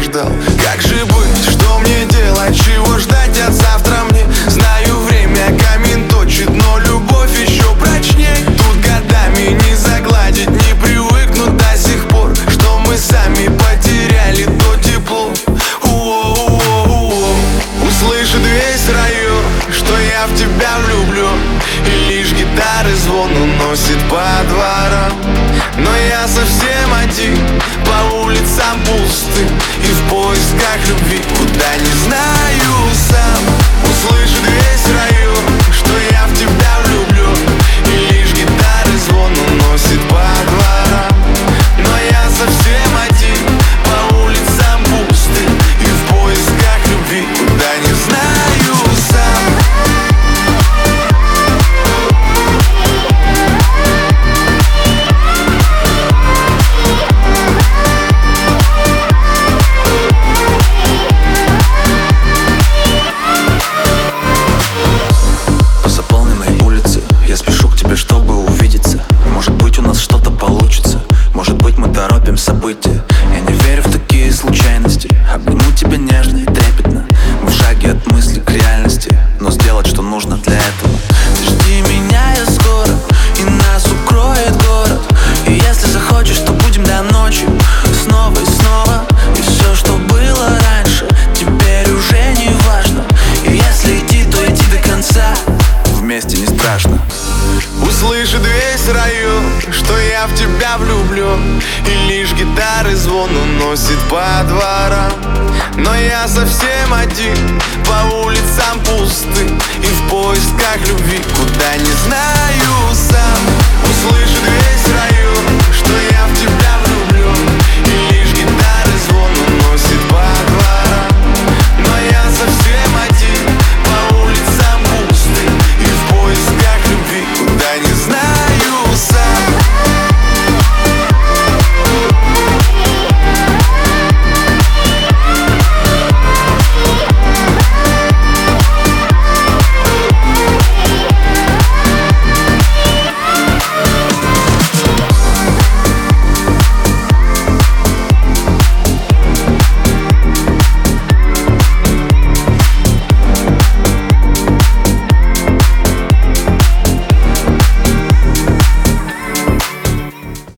ждал. Как же быть, что мне делать, чего ждать от завтра мне? Знаю, время камень точит, но любовь еще прочней. Тут годами не загладить, не привыкнуть до сих пор, что мы сами потеряли то тепло. Услышит весь район, что я в тебя влюблен, и лишь гитары звон уносит по дворам. Но я совсем один, по улицам пустым, и в поисках любви, куда не знаю сам. Услышит весь район, что я в тебя влюблен, и лишь гитары звон уносит по дворам. Но я совсем один, по улицам пустым, и в поисках любви, куда не знаю сам. Чтобы увидеться, может быть, у нас что-то получится. Может быть, мы торопим события. Я не верю в такие случайности. Обниму тебя нежно и трепетно, в шаге от мысли к реальности. Но сделать, что нужно для этого. Ты жди меня, я скоро, и нас укроет город. И если захочешь, то будем до ночи, снова и снова. И все, что было раньше, теперь уже не важно. И если идти, то иди до конца. Вместе не страшно. Услышит весь район, что я в тебя влюблен, и лишь гитары звон уносит по дворам. Но я совсем один, по улицам пустым, и в поисках любви, куда не знаю сам. Услышит весь район, что я в тебя